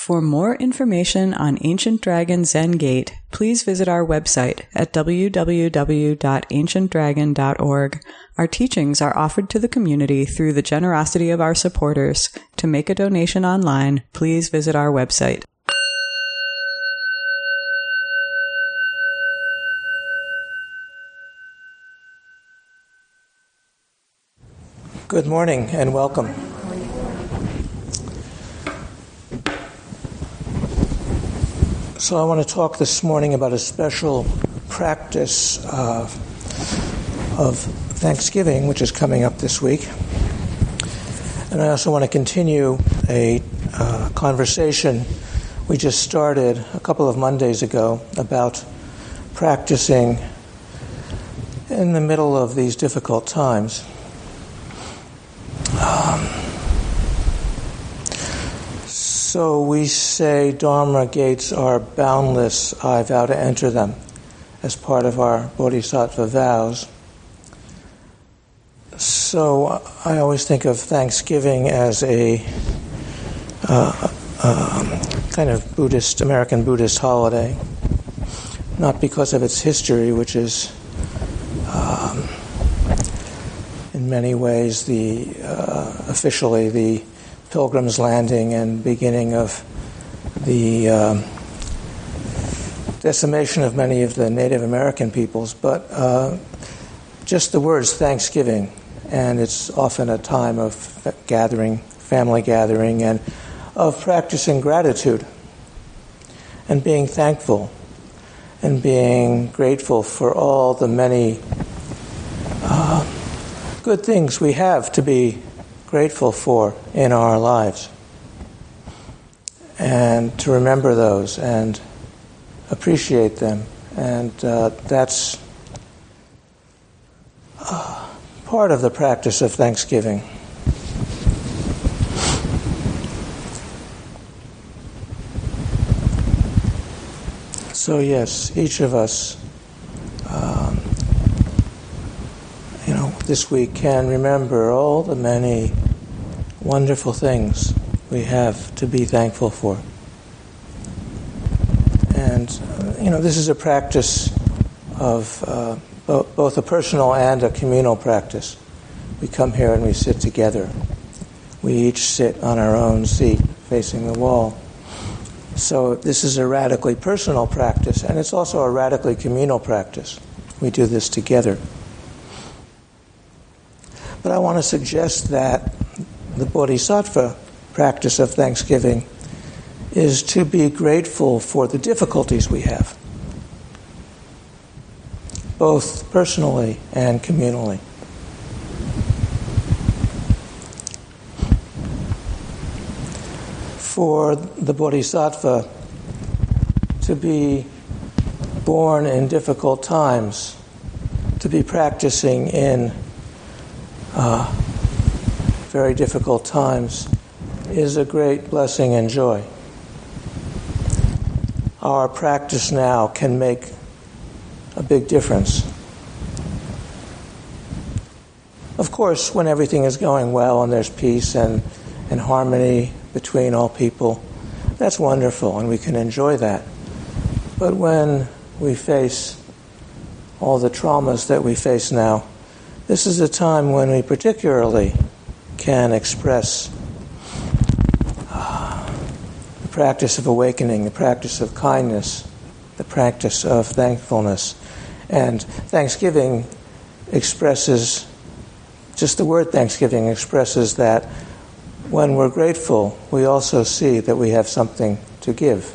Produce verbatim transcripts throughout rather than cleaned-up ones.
For more information on Ancient Dragon Zen Gate, please visit our website at w w w dot ancient dragon dot org. Our teachings are offered to the community through the generosity of our supporters. To make a donation online, please visit our website. Good morning and welcome. So I want to talk this morning about a special practice uh, of Thanksgiving, which is coming up this week. And I also want to continue a uh, conversation we just started a couple of Mondays ago about practicing in the middle of these difficult times. Um, so we say Dharma gates are boundless, I vow to enter them, as part of our Bodhisattva vows. So I always think of Thanksgiving as a uh, um, kind of Buddhist, American Buddhist holiday, not because of its history, which is um, in many ways the uh, officially the Pilgrim's Landing and beginning of the um, decimation of many of the Native American peoples, but uh, just the words Thanksgiving, and it's often a time of gathering, family gathering, and of practicing gratitude and being thankful and being grateful for all the many uh, good things we have to be grateful for in our lives, and to remember those and appreciate them. And uh, that's uh, part of the practice of Thanksgiving. So yes, each of us um, you know, this week can remember all the many wonderful things we have to be thankful for. And, uh, you know, this is a practice of uh, bo- both a personal and a communal practice. We come here and we sit together. We each sit on our own seat facing the wall. So this is a radically personal practice, and it's also a radically communal practice. We do this together. But I want to suggest that the Bodhisattva practice of Thanksgiving is to be grateful for the difficulties we have, both personally and communally. For the Bodhisattva to be born in difficult times, to be practicing in Uh, very difficult times, is a great blessing and joy. Our practice now can make a big difference. Of course, when everything is going well and there's peace and, and harmony between all people, that's wonderful and we can enjoy that. But when we face all the traumas that we face now, this is a time when we particularly can express uh, the practice of awakening, the practice of kindness, the practice of thankfulness. And Thanksgiving expresses, just the word Thanksgiving expresses that when we're grateful, we also see that we have something to give.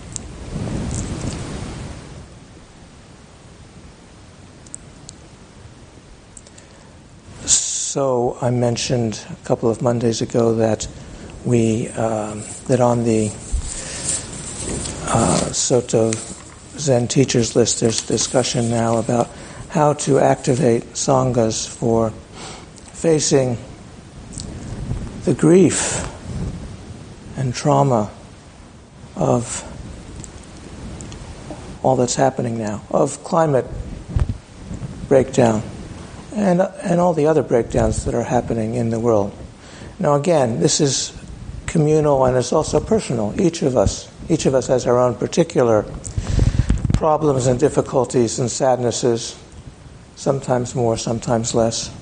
So I mentioned a couple of Mondays ago that we um, that on the uh, Soto Zen teachers list there's discussion now about how to activate sanghas for facing the grief and trauma of all that's happening now, of climate breakdown, and and all the other breakdowns that are happening in the world. Now again, this is communal and it's also personal. Each of us, each of us has our own particular problems and difficulties and sadnesses, sometimes more, sometimes less.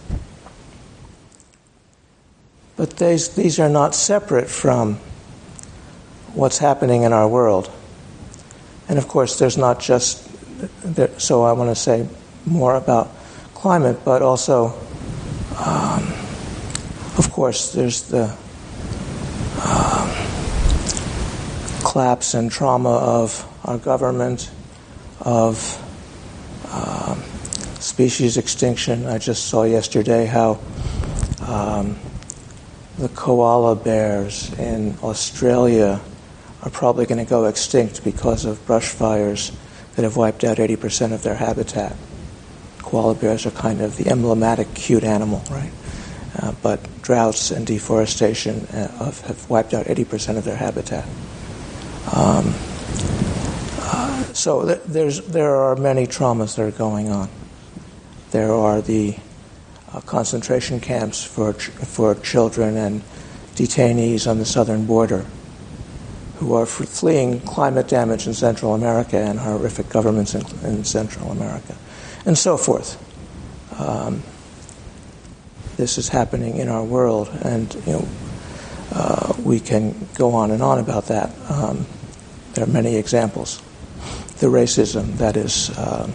But these, these are not separate from what's happening in our world. And of course, there's not just, there, so I want to say more about climate, but also, um, of course, there's the um, collapse and trauma of our government, of um, species extinction. I just saw yesterday how um, the koala bears in Australia are probably going to go extinct because of brush fires that have wiped out eighty percent of their habitat. Koala bears are kind of the emblematic cute animal, right? Uh, but droughts and deforestation uh, have, have wiped out eighty percent of their habitat. Um, uh, so th- there's there are many traumas that are going on. There are the uh, concentration camps for ch- for children and detainees on the southern border who are f- fleeing climate damage in Central America and horrific governments in, in Central America, and so forth. Um, this is happening in our world, and you know uh, we can go on and on about that. Um, there are many examples. The racism that is uh,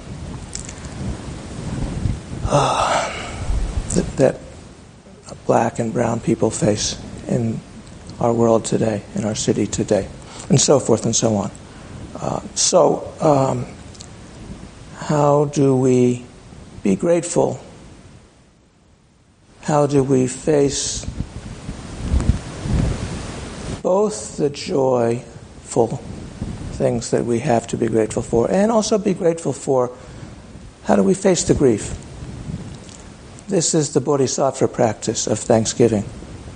uh, that, that black and brown people face in our world today, in our city today, and so forth and so on. Uh, so, um, how do we be grateful? How do we face both the joyful things that we have to be grateful for, and also be grateful for how do we face the grief? This is the Bodhisattva practice of Thanksgiving.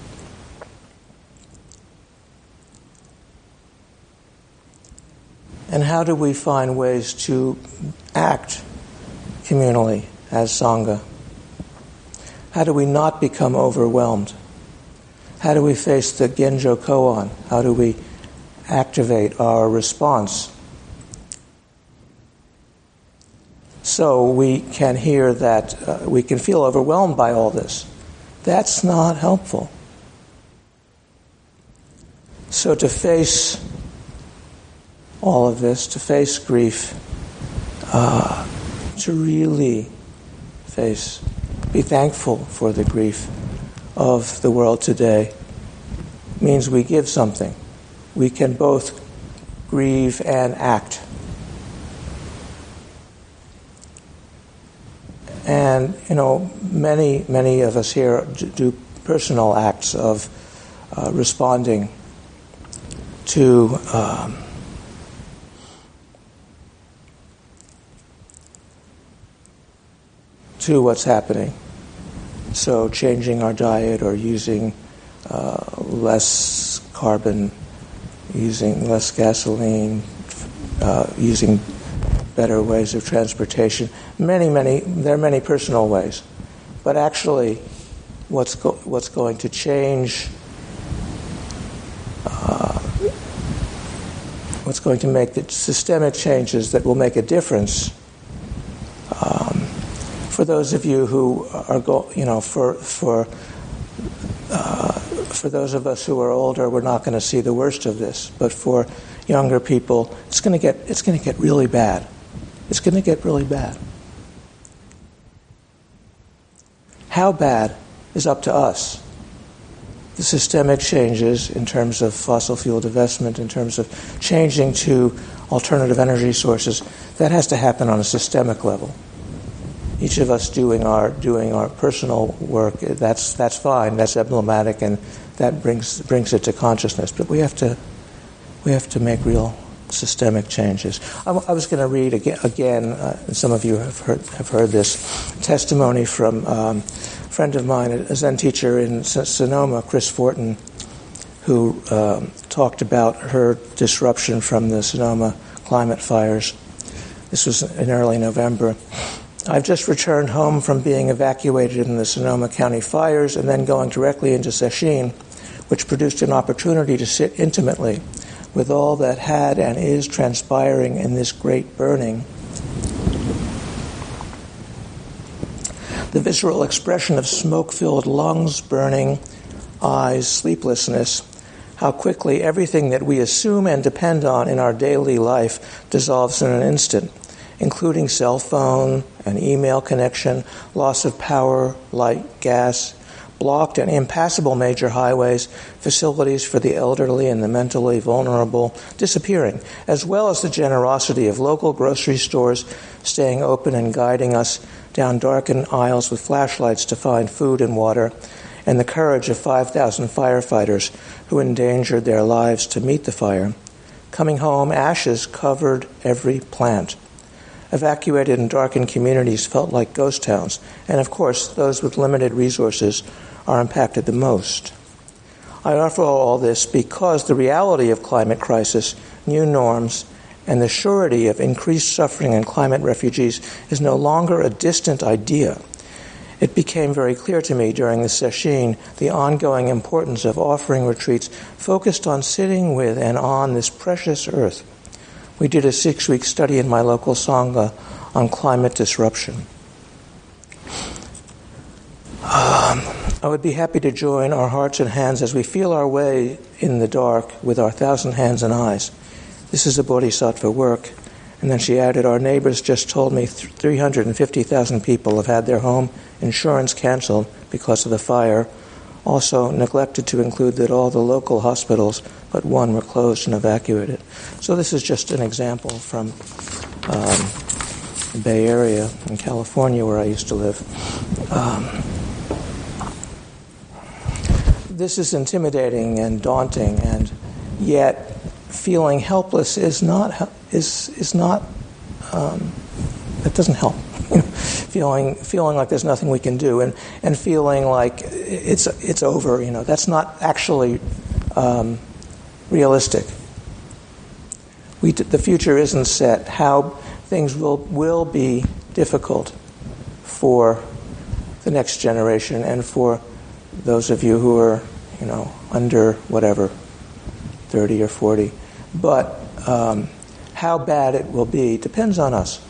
And how do we find ways to act communally as Sangha? How do we not become overwhelmed? How do we face the Genjo Koan? How do we activate our response so we can hear that uh, we can feel overwhelmed by all this? That's not helpful. So to face all of this, to face grief, uh, to really face, be thankful for the grief of the world today, means we give something. We can both grieve and act. And, you know, many, many of us here do personal acts of uh, responding to um, to what's happening. So changing our diet or using uh, less carbon, using less gasoline, uh, using better ways of transportation. Many, many, there are many personal ways. But actually, what's go- what's going to change, uh, what's going to make the systemic changes that will make a difference um, for those of you who are, go- you know, for for uh, for those of us who are older, we're not going to see the worst of this. But for younger people, it's going to get it's going to get really bad. It's going to get really bad. How bad is up to us. The systemic changes in terms of fossil fuel divestment, in terms of changing to alternative energy sources, that has to happen on a systemic level. Each of us doing our doing our personal work, that's that's fine, that's emblematic, and that brings brings it to consciousness. But we have to we have to make real systemic changes. I, I was going to read again. again uh, some of you have heard have heard this testimony from um, a friend of mine, a Zen teacher in Sonoma, Chris Fortin, who um, talked about her disruption from the Sonoma climate fires. This was in early November. I've just returned home from being evacuated in the Sonoma County fires and then going directly into Sesshin, which produced an opportunity to sit intimately with all that had and is transpiring in this great burning. The visceral expression of smoke-filled lungs, burning eyes, sleeplessness, how quickly everything that we assume and depend on in our daily life dissolves in an instant, including cell phone and email connection, loss of power, light, gas, blocked and impassable major highways, facilities for the elderly and the mentally vulnerable disappearing, as well as the generosity of local grocery stores staying open and guiding us down darkened aisles with flashlights to find food and water, and the courage of five thousand firefighters who endangered their lives to meet the fire. Coming home, ashes covered every plant. Evacuated and darkened communities felt like ghost towns, and of course, those with limited resources are impacted the most. I offer all this because the reality of climate crisis, new norms, and the surety of increased suffering and climate refugees is no longer a distant idea. It became very clear to me during the session the ongoing importance of offering retreats focused on sitting with and on this precious earth. We did a six-week study in my local Sangha on climate disruption. Um, I would be happy to join our hearts and hands as we feel our way in the dark with our thousand hands and eyes. This is a bodhisattva work. And then she added, our neighbors just told me three hundred fifty thousand people have had their home insurance canceled because of the fire. Also neglected to include that all the local hospitals but one were closed and evacuated. So this is just an example from um, the Bay Area in California where I used to live. Um, this is intimidating and daunting, and yet feeling helpless is not is is not um, that doesn't help. feeling feeling like there's nothing we can do, and, and feeling like it's it's over. You know, that's not actually um, realistic. We the future isn't set. How things will will be difficult for the next generation and for those of you who are, you know, under whatever, thirty or forty. But um, how bad it will be depends on us.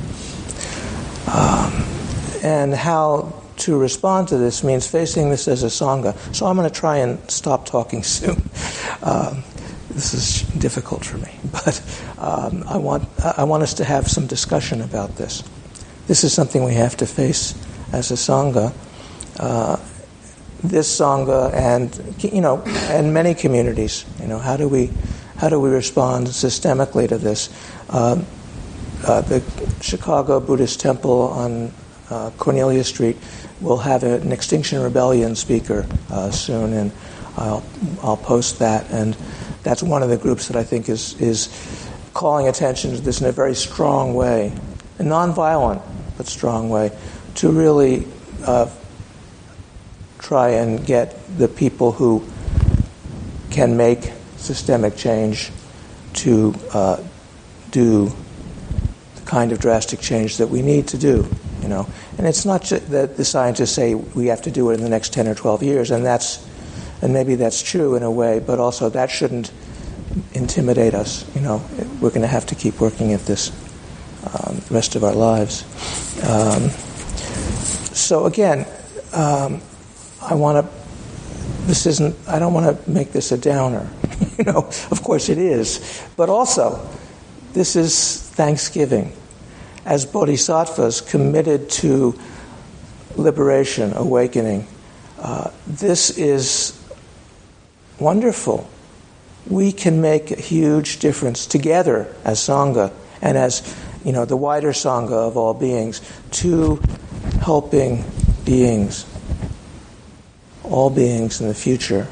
Um, and how to respond to this means facing this as a Sangha. So I'm going to try and stop talking soon. Um, this is difficult for me. But um, I want I want us to have some discussion about this. This is something we have to face as a Sangha. Uh, this Sangha and, you know, and many communities, you know, how do we how do we respond systemically to this? Uh, uh, the Chicago Buddhist Temple on uh, Cornelia Street will have a, an Extinction Rebellion speaker uh, soon, and I'll I'll post that. And that's one of the groups that I think is is calling attention to this in a very strong way, a nonviolent but strong way, to really uh, try and get the people who can make systemic change to uh, do the kind of drastic change that we need to do, you know. And it's not just that the scientists say we have to do it in the next ten or twelve years, and that's, and maybe that's true in a way, but also that shouldn't intimidate us, you know. We're going to have to keep working at this um, the rest of our lives. Um, so again, um, I want to, this isn't, I don't want to make this a downer. You know, of course it is. But also, this is Thanksgiving. As bodhisattvas committed to liberation, awakening, uh, this is wonderful. We can make a huge difference together as Sangha and as, you know, the wider Sangha of all beings, to helping beings, all beings in the future.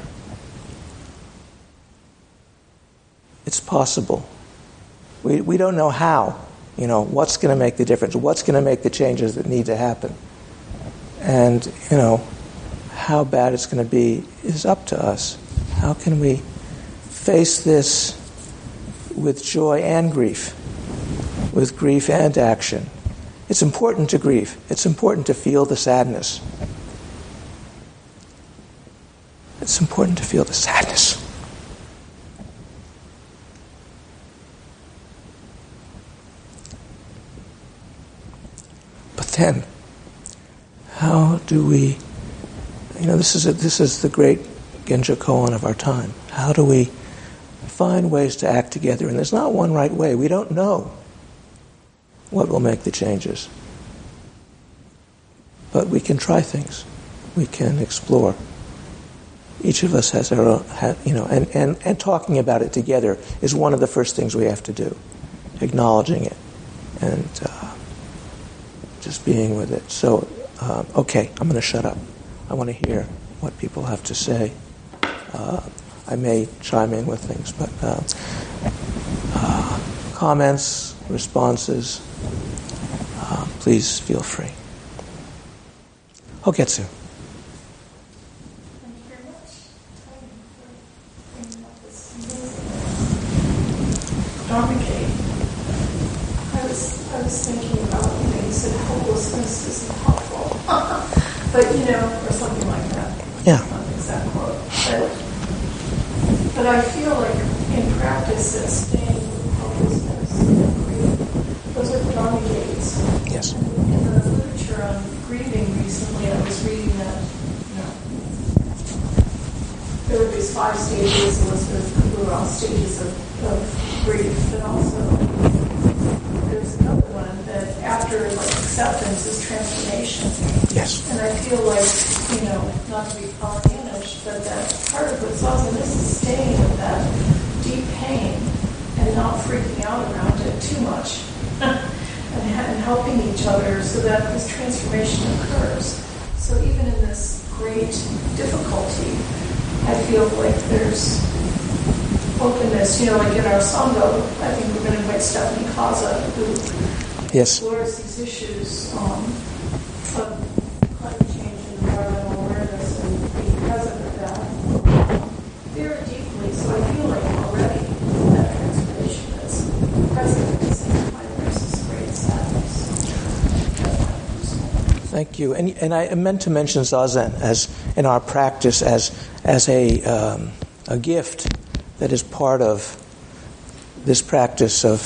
It's possible. We we don't know how, you know, what's going to make the difference, what's going to make the changes that need to happen. And, you know, how bad it's going to be is up to us. How can we face this with joy and grief, with grief and action? It's important to grieve. It's important to feel the sadness. It's It's important to feel the sadness. But then, how do we, you know, this is a, this is the great Genja koan of our time. How do we find ways to act together? And there's not one right way. We don't know what will make the changes. But we can try things. We can explore. Each of us has our own, you know, and, and, and talking about it together is one of the first things we have to do. Acknowledging it and uh, just being with it. So, uh, okay, I'm going to shut up. I want to hear what people have to say. Uh, I may chime in with things, but uh, uh, comments, responses, uh, please feel free. Oketsu. Thank you very much for bringing up this Dharma gate. I was I was thinking about, you know, you said hopelessness isn't helpful, but you know, or something like that. Yeah. Not the exact quote, but but I feel like in practice that staying with hopelessness and grief, those are Dharma gates. Yes. In the literature on grieving recently, I was reading that, you know, there were these five stages, Elizabeth Kubler-Ross stages of, of grief, but also there's another one that after like acceptance is transformation. Yes. And I feel like, you know, not to be Pollyannish, but that part of what Zazen is is staying with that deep pain and not freaking out around it too much. And, and helping each other so that this transformation occurs. So even in this great difficulty, I feel like there's openness. You know, like in our Sangha, I think we're going to invite Stephanie Kaza, who Yes. explores these issues um, of climate change and environmental awareness and being present with that very deeply. So I feel like already that transformation is present at the same time. Thank you. And and I meant to mention Zazen as in our practice as as a um, a gift that is part of this practice of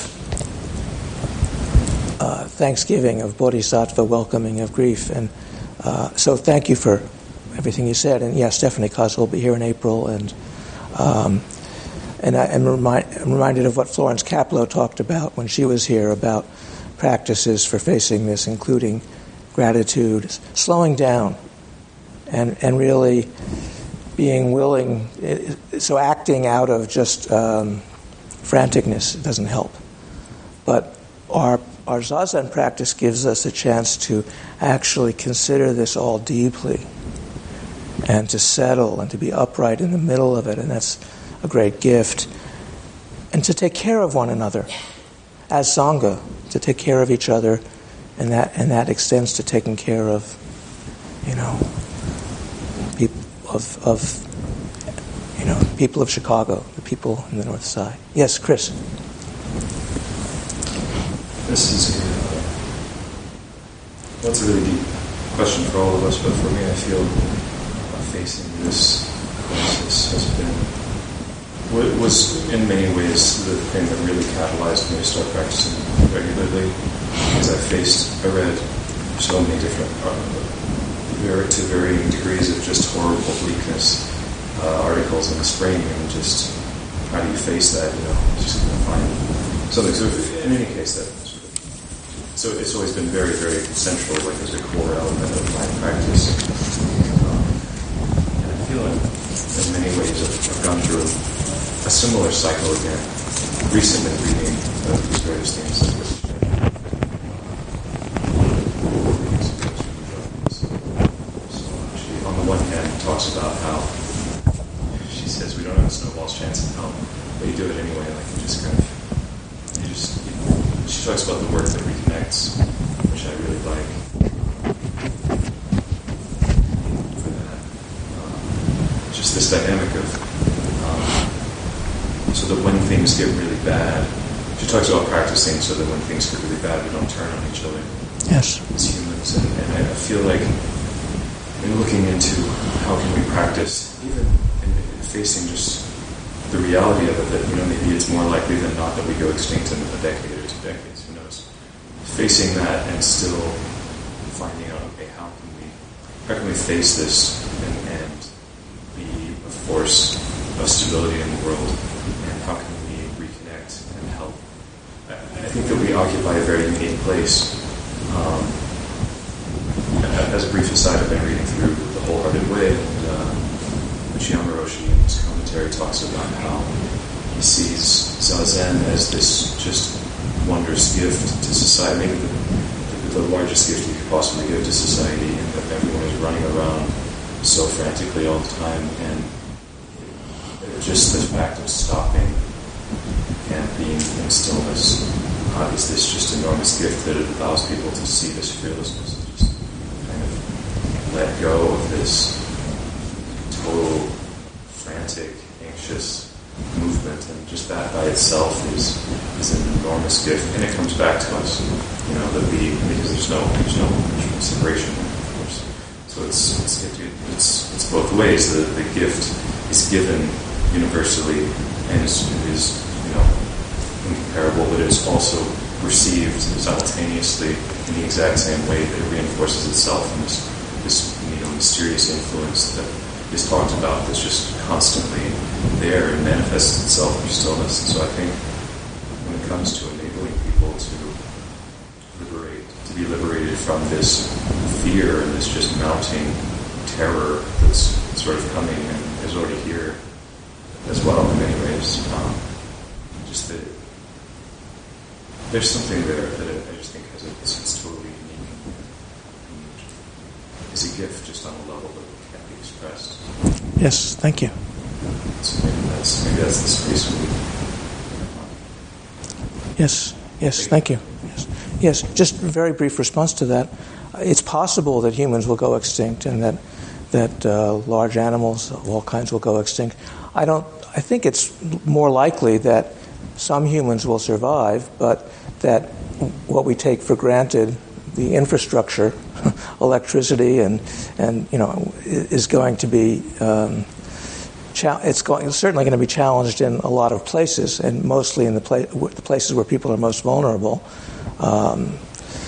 uh, Thanksgiving, of Bodhisattva welcoming of grief. And uh, so thank you for everything you said. And yeah, Stephanie Kaza will be here in April. And um, and I am remind, I'm reminded of what Florence Caplow talked about when she was here about practices for facing this, including gratitude, slowing down, and and really being willing. So acting out of just um, franticness doesn't help. But our our Zazen practice gives us a chance to actually consider this all deeply, and to settle and to be upright in the middle of it, and that's a great gift. And to take care of one another as Sangha, to take care of each other. And that and that extends to taking care of, you know, people of of, you know, people of Chicago, the people in the North Side. Yes, Chris. This is a, uh, well, it's a really deep question for all of us, but for me, I feel uh, facing this crisis has been was in many ways the thing that really catalyzed me to start practicing regularly. Because I faced, I read so many different, uh, very, to varying degrees of just horrible bleakness uh, articles in the spring, and just how do you face that? You know, just going to find something. So, in any case, that sort of, so it's always been very, very central, like as a core element of my practice. Um, and I feel in, in many ways I've, I've gone through a similar cycle again, recently reading uh, these various things. Like talks about how she says we don't have a snowball's chance in hell, but you do it anyway. Like you just kind of, you just. You know, she talks about the work that reconnects, which I really like. For that, um, just this dynamic of, um, so that when things get really bad, she talks about practicing so that when things get really bad, we don't turn on each other. Yes. As humans, and, and I feel like. In looking into how can we practice, even facing just the reality of it, that, you know, maybe it's more likely than not that we go extinct in a decade or two decades, who knows. Facing that and still finding out, okay, how can we, how can we face this and, and be a force of stability in the world, and how can we reconnect and help. I, I think that we occupy a very unique place. Um, as a brief aside, I've been reading through The Wholehearted Way, and uh, Uchiyama Roshi in his commentary talks about how he sees Zazen as this just wondrous gift to society, maybe the, the largest gift you could possibly give to society, and that everyone is running around so frantically all the time, and just the fact of stopping and being in stillness uh, is this just enormous gift that it allows people to see this fearlessness, and just kind of let go of this total frantic, anxious movement, and just that by itself is is an enormous gift, and it comes back to us, you know, that we, because there's no there's no separation, of course. So it's it's it, it's it's both ways. The the gift is given universally and is, is you know incomparable, but it's also received simultaneously in the exact same way that it reinforces itself, and this this you know mysterious influence that is talked about that's just constantly there and manifests itself through stillness. And so I think when it comes to enabling people to liberate, to be liberated from this fear and this just mounting terror that's sort of coming and is already here as well in many ways, um, just that there's something there that I just think has a, it's, it's totally unique and is a gift just on a level that can't be expressed. Yes, thank you. So maybe that's, maybe that's the space we Yes, yes, thank you. Yes, yes. Just a very brief response to that. It's possible that humans will go extinct, and that that uh, large animals of all kinds will go extinct. I don't. I think it's more likely that some humans will survive, but that what we take for granted, the infrastructure, electricity, and and you know, is going to be. Um, It's, going, it's certainly going to be challenged in a lot of places, and mostly in the, pla- the places where people are most vulnerable. Um,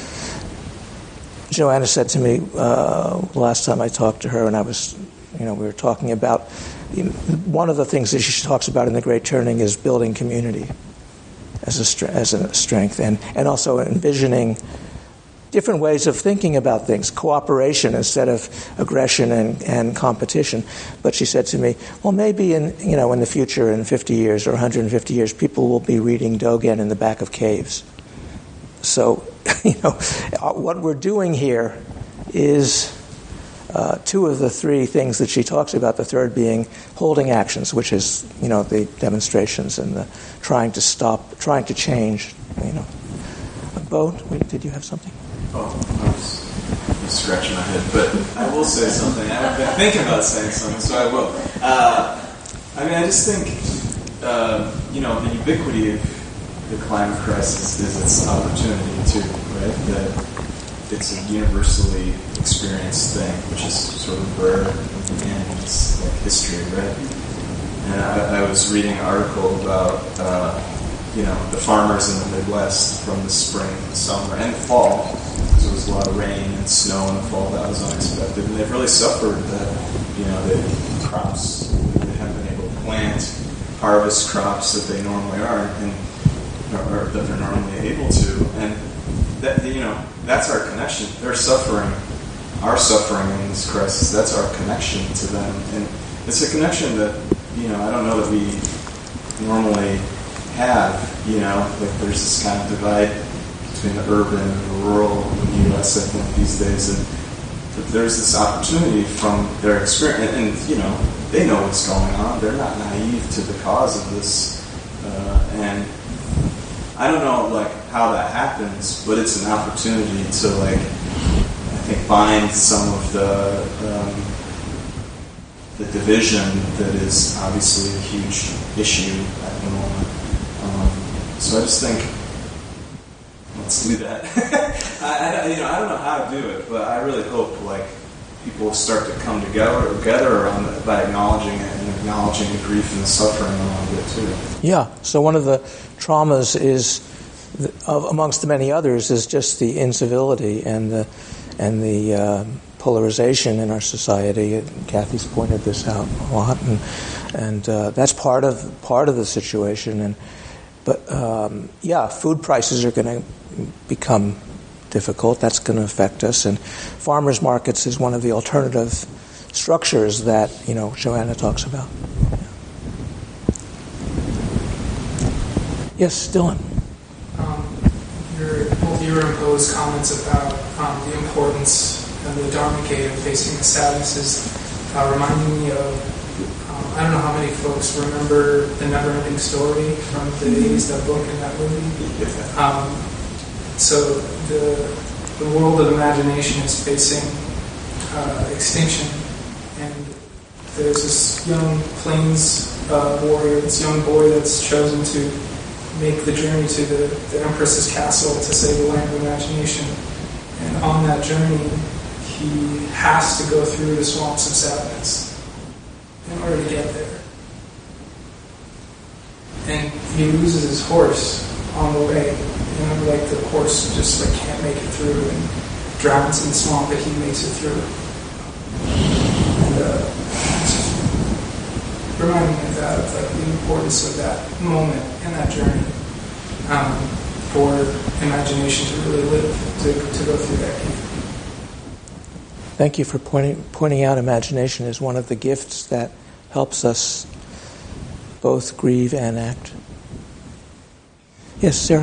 Joanna said to me uh, last time I talked to her, and I was, you know, we were talking about you know, one of the things that she talks about in The Great Turning is building community as a stre- as a strength, and and also envisioning different ways of thinking about things, cooperation instead of aggression and, and competition. But she said to me, well, maybe in you know in the future, in fifty years or one hundred fifty years, people will be reading Dogen in the back of caves. So, you know, what we're doing here is uh, two of the three things that she talks about, the third being holding actions, which is, you know, the demonstrations and the trying to stop, trying to change, you know. Bo, did you have something? Oh, I was just scratching my head, but I will say something. I've been thinking about saying something, so I will. Uh, I mean, I just think, uh, you know, the ubiquity of the climate crisis is its opportunity too, right? That it's a universally experienced thing, which is sort of rare in its like history, right? And I, I was reading an article about. Uh, you know, the farmers in the Midwest from the spring, summer, and fall, because there was a lot of rain and snow in the fall that was unexpected, and they've really suffered that, you know, the crops, they haven't been able to plant, harvest crops that they normally are, and or, or that they're normally able to, and that, you know, that's our connection. They're suffering, our suffering in this crisis, that's our connection to them, and it's a connection that, you know, I don't know that we normally have, you know, like there's this kind of divide between the urban and the rural in the U S, I think, these days, and there's this opportunity from their experience, and, and you know, they know what's going on, they're not naive to the cause of this, uh, and I don't know, like, how that happens, but it's an opportunity to, like, I think, bind some of the, um, the division that is obviously a huge issue at the moment. Um, so I just think, let's do that. I, I, you know, I don't know how to do it, but I really hope like people will start to come together, together around it by acknowledging it and acknowledging the grief and the suffering along with it too. Yeah. So one of the traumas is, the, of, amongst the many others, is just the incivility and the and the uh, polarization in our society. And Kathy's pointed this out a lot, and and uh, that's part of part of the situation. And but um, yeah, food prices are going to become difficult. That's going to affect us. And farmers markets is one of the alternative structures that, you know, Joanna talks about. Yes, Dylan. Um, your, both your imposed comments about um, the importance of the Dharma Gate of facing the sadnesses uh, reminding me of, um, I don't know how many folks remember The Never-Ending Story from the eighties, that book and that movie. Um, so the the world of imagination is facing uh, extinction, and there's this young plains uh, warrior, this young boy that's chosen to make the journey to the, the Empress's castle to save the land of imagination. And on that journey, he has to go through the swamps of sadness in order to get there. And he loses his horse on the way. You know, like the horse just like can't make it through and drowns in the swamp, but he makes it through. And uh, just reminding me of that, of like the importance of that moment and that journey um, for imagination to really live, to to go through that gate. Thank you for pointing pointing out imagination as one of the gifts that helps us both grieve and act. Yes, Sarah.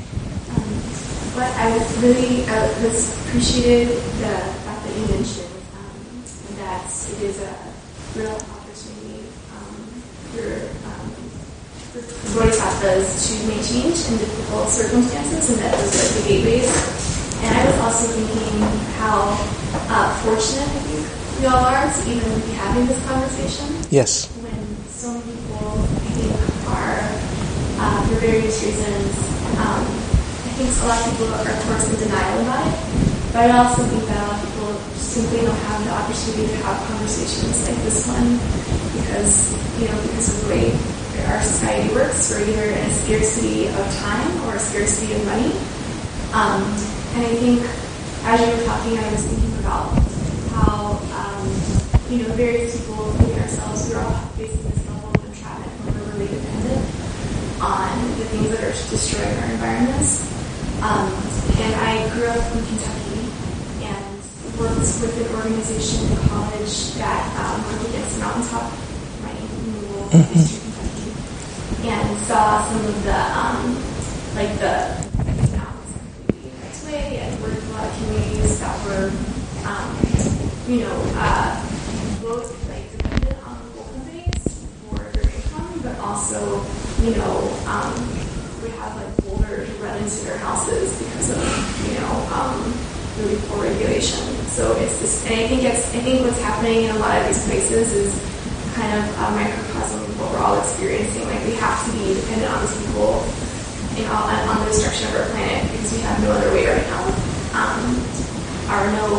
What I was really I was appreciated the fact that you mentioned um, that it is a real opportunity um, for, um, for bodhisattvas to make change in difficult circumstances, and that those are the gateways. And I was also thinking how uh, fortunate I think we all are to even be having this conversation. Yes. When so many people I think are uh, for various reasons. Um, I think a lot of people are, of course, in denial about it, but I also think that a lot of people simply don't have the opportunity to have conversations like this one because, you know, because of the way our society works, we're either in a scarcity of time or a scarcity of money. Um, and I think as you were talking, I was thinking about how, um, you know, various people, including ourselves, we're all facing this level of entrapment when we're really dependent on the things that are destroying our environments. Um, and I grew up in Kentucky and worked with an organization in college that um, worked against mountaintop mining removal in Eastern Kentucky, and saw some of the um, like the mountains completely wiped away, and worked with a lot of communities that were, um, you know, uh, both like dependent on coal companies for their income, but also, you know, um, would have like boulders run into their houses because of, you know, um, really poor regulation. So it's this, and I think it's, I think what's happening in a lot of these places is kind of a microcosm of what we're all experiencing. Like we have to be dependent on these people, you know, on the destruction of our planet because we have no other way right now. Um, or no,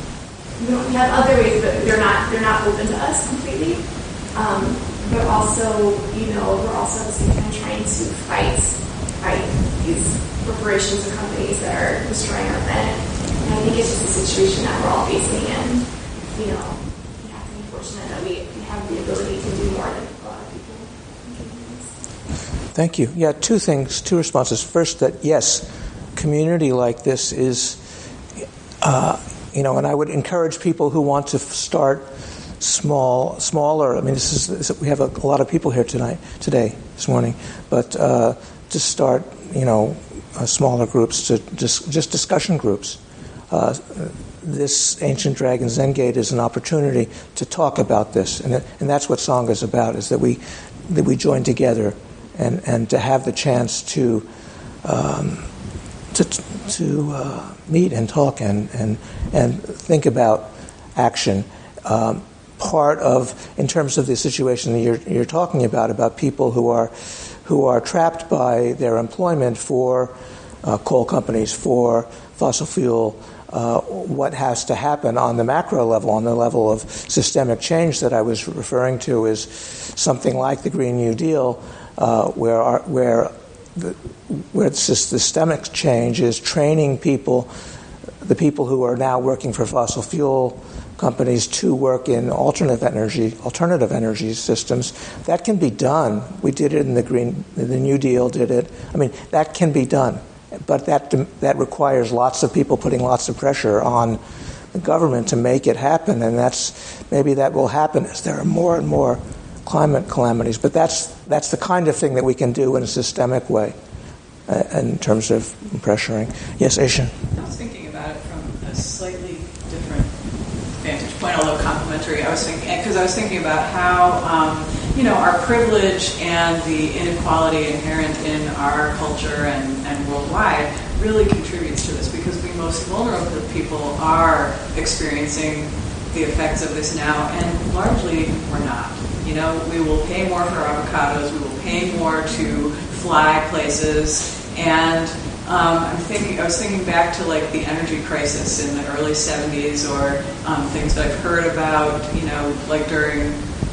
we, don't, we have other ways, but they're not, they're not open to us completely. Um, but also, you know, we're also at the same time trying to fight, fight these corporations and companies that are destroying our planet. And I think it's just a situation that we're all facing, and, you know, we have to be fortunate that we, we have the ability to do more than a lot of people. Thank you. Yeah, two things, two responses. First, that yes, community like this is, uh, you know, and I would encourage people who want to start small, smaller. I mean, this is, this, we have a, a lot of people here tonight, today, this morning, but uh, to start, you know, uh, smaller groups, to just just discussion groups. Uh, this Ancient Dragon Zen Gate is an opportunity to talk about this, and and that's what Sangha is about: is that we that we join together, and, and to have the chance to um, to to uh, meet and talk and and and think about action. Um, part of, in terms of the situation that you're, you're talking about, about people who are who are trapped by their employment for uh, coal companies, for fossil fuel uh, what has to happen on the macro level, on the level of systemic change that I was referring to, is something like the Green New Deal, uh, where our, where the, where the systemic change is training people, the people who are now working for fossil fuel companies, to work in alternative energy, alternative energy systems. That can be done. We did it in the Green, the New Deal did it. I mean, that can be done, but that that requires lots of people putting lots of pressure on the government to make it happen. And that's maybe that will happen as there are more and more climate calamities. But that's that's the kind of thing that we can do in a systemic way, uh, in terms of pressuring. Yes, Aishan. I was thinking about it from a slightly different vantage point, although complementary. I was thinking, because I was thinking about how, um, you know, our privilege and the inequality inherent in our culture and, and worldwide really contributes to this, because the most vulnerable people are experiencing the effects of this now, and largely we're not. You know, we will pay more for avocados, we will pay more to fly places, and Um, I'm thinking. I was thinking back to like the energy crisis in the early seventies, or um, things that I've heard about. You know, like during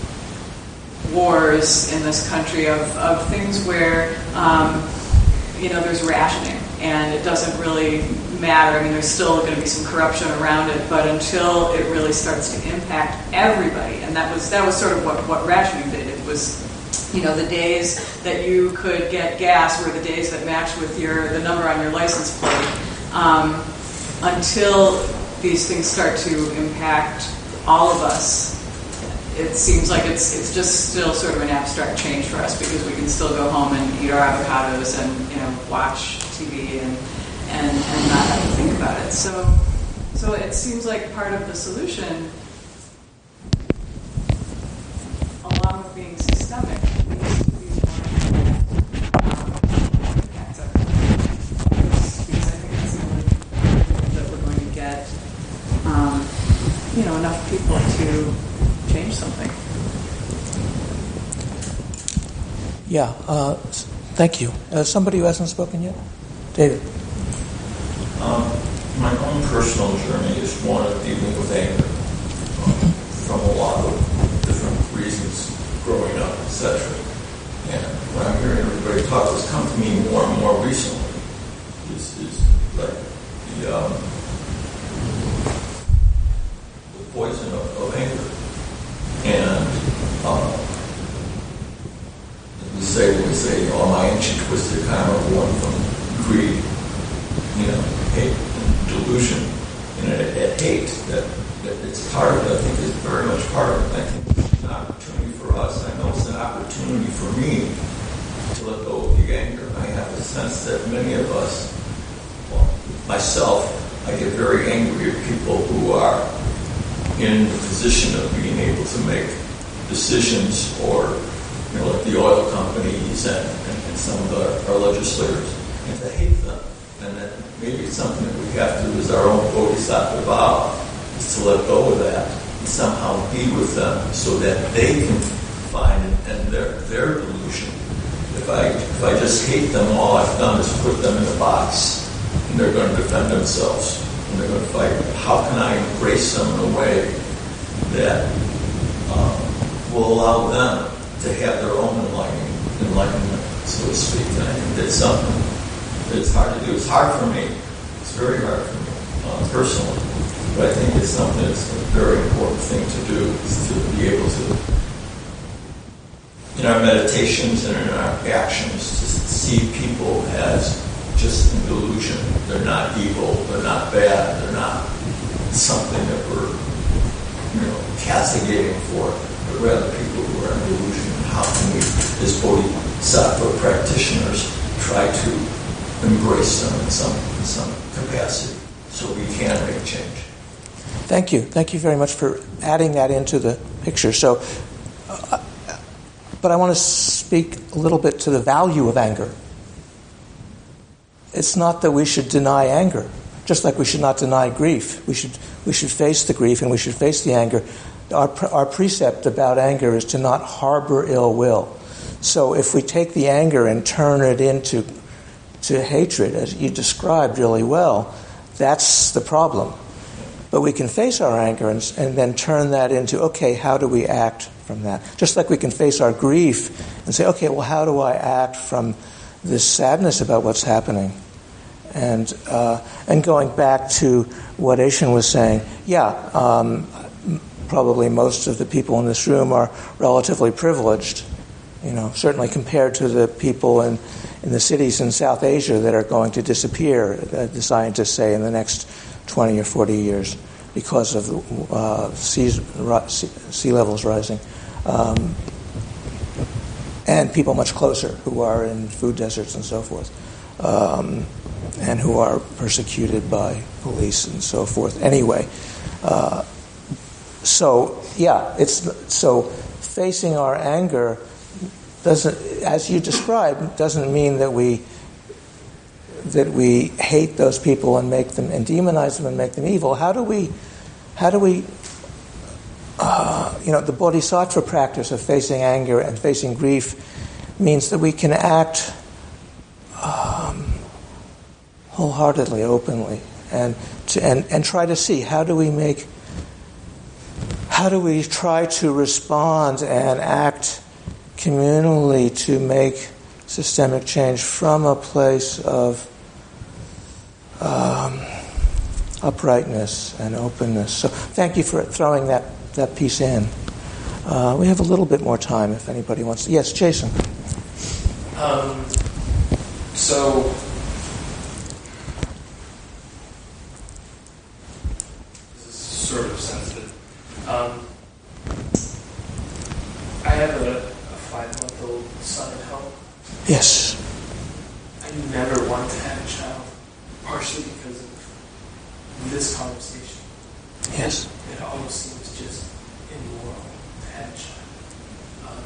wars in this country, of, of things where um, you know there's rationing, and it doesn't really matter. I mean, there's still going to be some corruption around it, but until it really starts to impact everybody, and that was that was sort of what, what rationing did. It was, you know, the days that you could get gas were the days that matched with your the number on your license plate. Um, until these things start to impact all of us, it seems like it's it's just still sort of an abstract change for us, because we can still go home and eat our avocados and, you know, watch T V and and, and not have to think about it. So so it seems like part of the solution, along with being systemic, Um, you know, enough people to change something. Yeah, uh, thank you. Uh, somebody who hasn't spoken yet? David. Um, my own personal journey is one of dealing with anger um, from a lot of different reasons, growing up, et cetera. And when I'm hearing everybody talk, what's come to me more and more recently is, is like the um, poison of, of anger. And um, we say, we say, all my ancient twisted karma born from greed, you know, hate and delusion, and at, at hate, that, that it's part of it, I think is very much part of it. I think it's an opportunity for us. I know it's an opportunity for me to let go of the anger. I have a sense that many of us, well, myself, I get very angry at people who are in the position of being able to make decisions, or, you know, like the oil companies and, and, and some of the, our legislators, and to hate them. And that maybe it's something that we have to do as our own bodhisattva vow, is to let go of that and somehow be with them so that they can find and their their delusion. If I if I just hate them, all I've done is put them in a box, and they're going to defend themselves. And they're going to fight. How can I embrace them in a way that um, will allow them to have their own enlightenment, enlightenment, so to speak? And I think that's something that it's hard to do. It's hard for me. It's very hard for me, uh, personally. But I think it's something that's a very important thing to do, is to be able to, in our meditations and in our actions, to see people as just in delusion. They're not evil, they're not bad, they're not something that we're, you know, castigating for, but rather people who are in delusion. How can we, as bodhisattva practitioners, try to embrace them in some in some capacity so we can make change? Thank you. Thank you very much for adding that into the picture. So, uh, but I want to speak a little bit to the value of anger. It's not that we should deny anger, just like we should not deny grief. We should we should face the grief and we should face the anger. Our our precept about anger is to not harbor ill will. So if we take the anger and turn it into to hatred, as you described really well, That's the problem. But we can face our anger and, and then turn that into, okay, how do we act from that? Just like we can face our grief and say, okay, well, how do I act from this sadness about what's happening? And uh, and going back to what Aishin was saying, yeah, um, probably most of the people in this room are relatively privileged, you know, certainly compared to the people in, in the cities in South Asia that are going to disappear, uh, the scientists say, in the next twenty or forty years because of uh, seas, sea, sea levels rising. Um, and people much closer who are in food deserts and so forth. Um, and who are persecuted by police and so forth. Anyway, uh, so yeah, it's so facing our anger doesn't, as you described, doesn't mean that we that we hate those people and make them and demonize them and make them evil. How do we, how do we, uh, you know, the bodhisattva practice of facing anger and facing grief means that we can act Um, wholeheartedly, openly, and to, and and try to see how do we make, how do we try to respond and act communally to make systemic change from a place of um, uprightness and openness. So thank you for throwing that, that piece in. Uh, we have a little bit more time if anybody wants to. Yes, Jason. Um, so. Sort of sensitive. Um, I have a, a five-month-old son at home. Yes. I never want to have a child, partially because of this conversation. Yes. It, it almost seems just immoral to have a child. Um,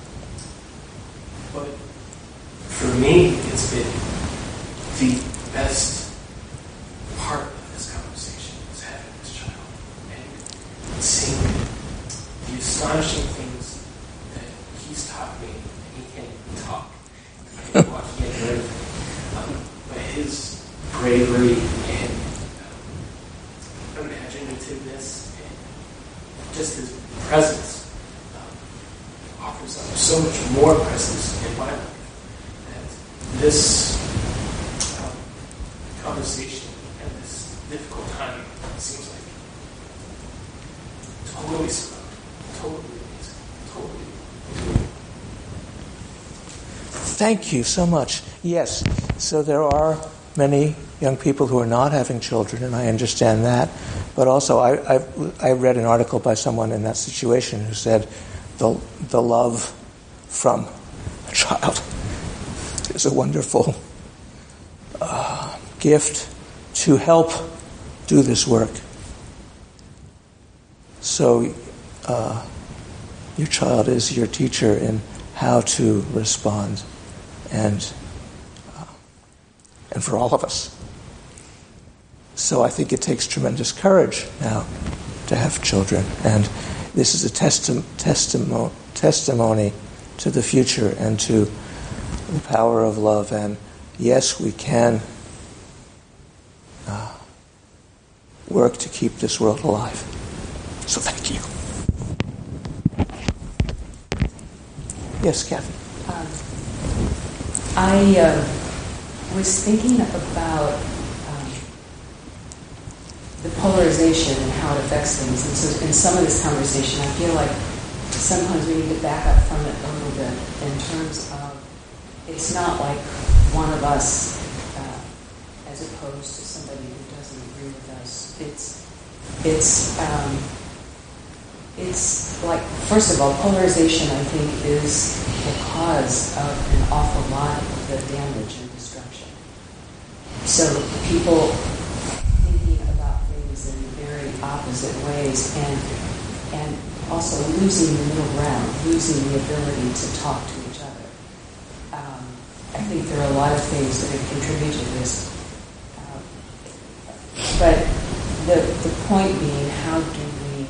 but for me, it's been the best part of this conversation is having this child. Seeing the astonishing things that he's taught me, and he can't even talk, he can't walk, he can't do anything. Um, but his bravery and um, imaginativeness and just his presence um, offers up so much more presence in my life. And this um, conversation and this difficult time seems like Totally surrounded. Totally amazing. Totally. Thank you so much. Yes, so there are many young people who are not having children, and I understand that. But also, I, I, I read an article by someone in that situation who said the, the love from a child is a wonderful uh, gift to help do this work. So uh, your child is your teacher in how to respond, and uh, and for all of us. So I think it takes tremendous courage now to have children, and this is a testi- testimo- testimony to the future and to the power of love. And yes, we can uh, work to keep this world alive. So thank you. Yes, Kathy. Um, I uh, was thinking about um, the polarization and how it affects things. And so in some of this conversation, I feel like sometimes we need to back up from it a little bit in terms of it's not like one of us uh, as opposed to somebody who doesn't agree with us. It's, it's, um, It's like, first of all, polarization, I think, is the cause of an awful lot of the damage and destruction. So people thinking about things in very opposite ways and and also losing the middle ground, losing the ability to talk to each other. Um, I think there are a lot of things that have contributed to this. Uh, but the the point being, how do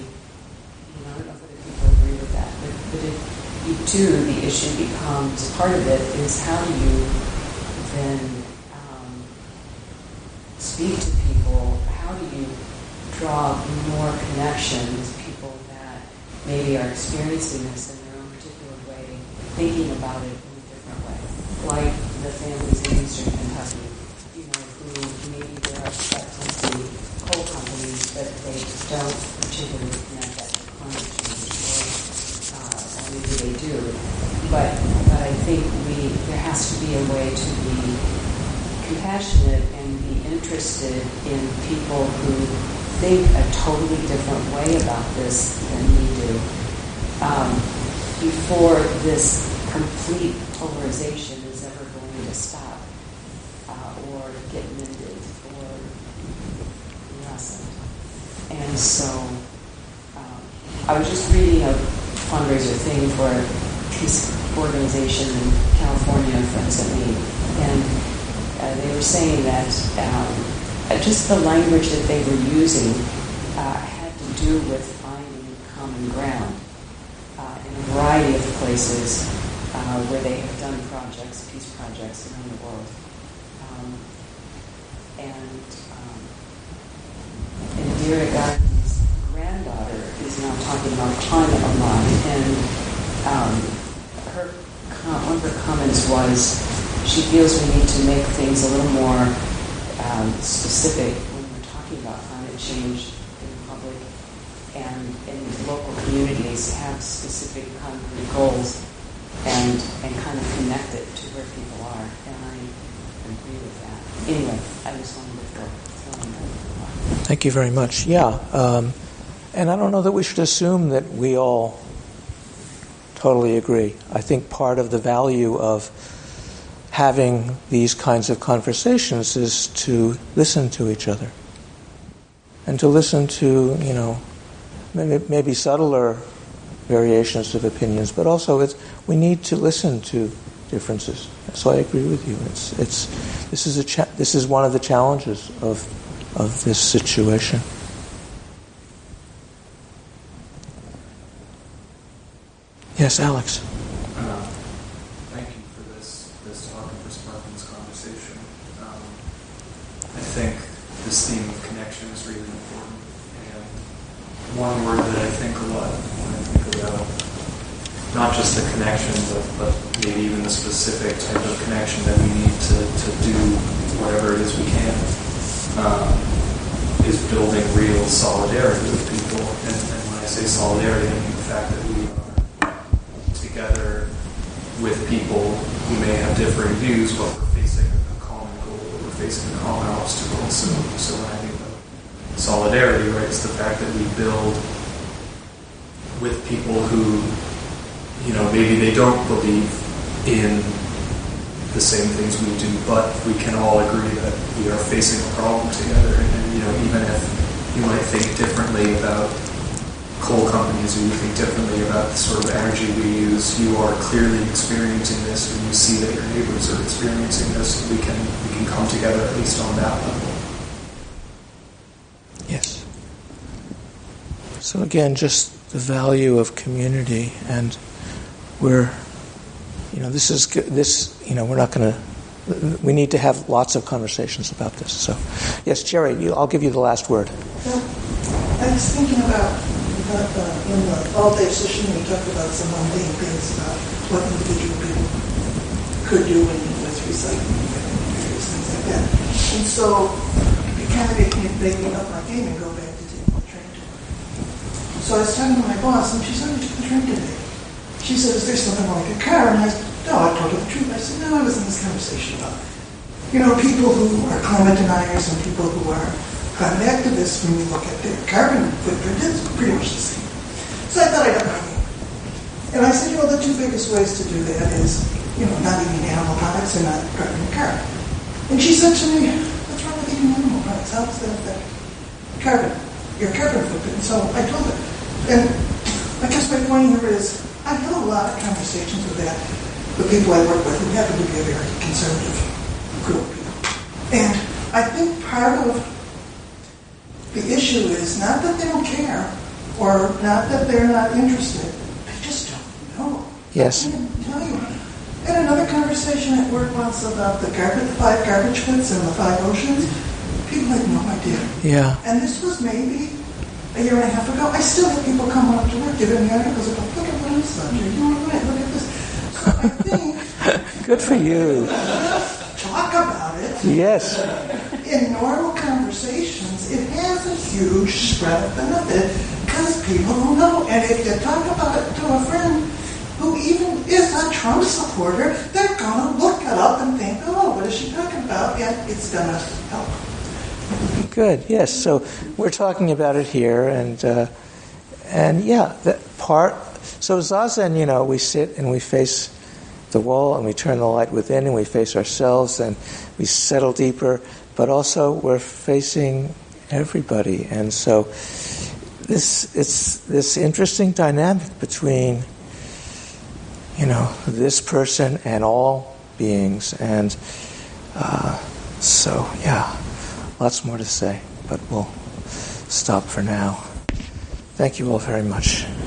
But if you do, the issue becomes, part of it is how do you then um, speak to people people, how do you draw more connection with people that maybe are experiencing this in their own particular way, thinking about it in a different way, like the families in Eastern Kentucky, you know, who maybe they're upset to see coal companies, but they don't particularly connect that to climate change, or, uh, or maybe they do. But, but I think we there has to be a way to be compassionate and be interested in people who think a totally different way about this than we do. Um, before this complete polarization is ever going to stop uh, or get mended or lessened. And so um, I was just reading a fundraiser thing for a peace organization in California, friends sent me, and uh, they were saying that um, just the language that they were using uh, had to do with finding common ground uh, in a variety of places uh, where they have done projects, peace projects around the world. Um, and um, Indira Gandhi's granddaughter is now talking about climate a lot, and um, her com- one of her comments was she feels we need to make things a little more um, specific when we're talking about climate change in public and in local communities, have specific concrete goals and and kind of connect it to where people are. And I agree with that. Anyway, I just wanted to throw, throw in that. Thank you very much. Yeah. Um, and I don't know that we should assume that we all totally agree. I think part of the value of having these kinds of conversations is to listen to each other and to listen to, you know, maybe, maybe subtler variations of opinions, but also it's, we need to listen to differences. So I agree with you. It's it's this is a cha- this is one of the challenges of of this situation. Yes, Alex. Uh, thank you for this this talk and for sparking this conversation. Um, I think this theme of connection is really important, and one word that I think a lot when I think about not just the connection, but, but maybe even the specific type of connection that we need to, to do whatever it is we can, um, is building real solidarity with people. And, and when I say solidarity, I mean the fact that we together with people who may have differing views, but we're facing a common goal, we're facing a common obstacle. So, so when I think about solidarity, right, it's the fact that we build with people who, you know, maybe they don't believe in the same things we do, but we can all agree that we are facing a problem together. And, and you know, even if you might think differently about coal companies, or you think differently about the sort of energy we use, you are clearly experiencing this, and you see that your neighbors are experiencing this. We can we can come together at least on that level. Yes. So again, just the value of community, and we're, you know, this is this. You know, we're not going to. We need to have lots of conversations about this. So, yes, Jerry, you, I'll give you the last word. Well, I was thinking about. Uh, uh, in the all-day session, we talked about some mundane things about what individual people could do when with recycling and various things like that. And so it kind of made me, made me up my game and go back to taking the train to work. So I was talking to my boss, and she said, "I took the train today." She said, "Is there something wrong with your car?" And I said, "No, I told her the truth." I said, "No, I was in this conversation about, you know, people who are climate deniers and people who are climate activists. When we look at their carbon footprint, it's pretty much the same." So I thought I'd up my game. And I said, you know, the two biggest ways to do that is, you know, not eating animal products and not driving a car. And she said to me, "What's wrong with eating animal products? How does that affect carbon, your carbon footprint?" And so I told her. And I guess my point here is, I have a lot of conversations with that, with people I work with who happen to be a very conservative group of people. And I think part of the issue is not that they don't care, or not that they're not interested, they just don't know. Yes. I can tell you. I had another conversation at work once about the garbage, the five garbage pits and the five oceans, People had no idea. Yeah. And this was maybe a year and a half ago. I still have people come up to work, giving me articles about, look at what I said. You're doing right. Look at this. So I think... Good for you. Talk about it. Yes. In normal conversations, it has a huge spread of benefit because people don't know. And if you talk about it to a friend who even is a Trump supporter, they're going to look it up and think, oh, what is she talking about? And it's going to help. Good. Yes. So we're talking about it here, and uh, and yeah, that part. So Zazen, you know, we sit and we face the wall, and we turn the light within, and we face ourselves, and we settle deeper. But also, we're facing everybody, and so this it's this interesting dynamic between, you know, this person and all beings, and uh, so yeah. Lots more to say, but we'll stop for now. Thank you all very much.